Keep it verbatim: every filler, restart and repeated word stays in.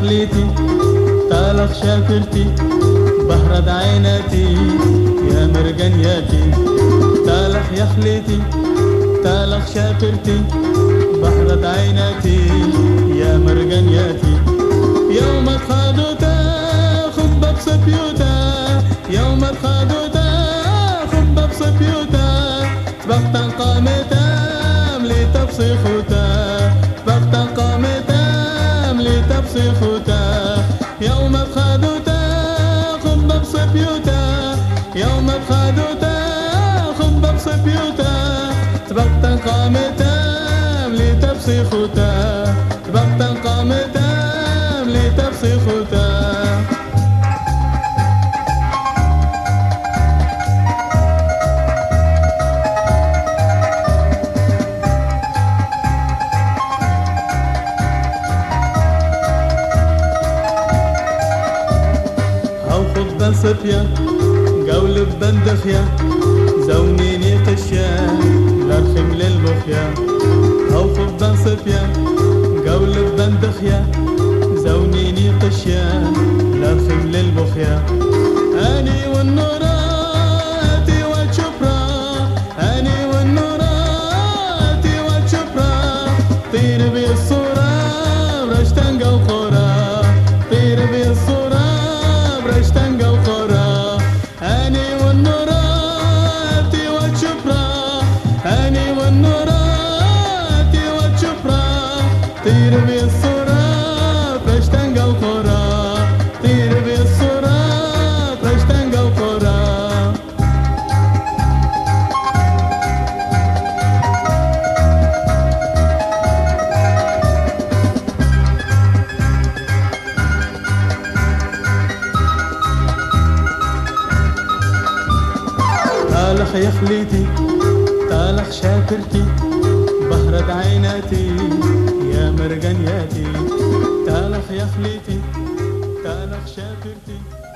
خليتي طالق شاكرتي بهرد عيناتي يا مرقنياتي. طالق يا خليتي طالق شاكرتي بهرد عيناتي يا مرقنياتي. يوم تخادوتا خب بصبيوتا يوم تخادوتا خب بصبيوتا بقتا قامتا ملي تبصيخوتا بقتا قامتا ملي تبصيخوتا. يوم تخادوتا خب بصبيوتا يوم تخادوتا خب بصبيوتا بقتا قامتا ملي تبصيخوتا بقتا قامتا ملي تبصيخوتا. صفيا قول بندخيا زونيني قشيا لارخم للبخيا. أو خبان صفيا قول بندخيا زونيني قشيا لارخم للبخيا. أني والنوراتي والشبرا أني والنوراتي والشبرا طير بي الصورة برشتنقا وخورا طير بي الصورة برشتنقا وخورا. أني والنوراتي والشبرا أني والنوراتي والشبرا طير بي الصورة برشتنقا وخورا طير بي الصورة برشتنقا وخورا. طالق يا خليتي طالق شاكرتي بهرد عيناتي يا مرقنياتي. طالق يا خليتي طالق شاكرتي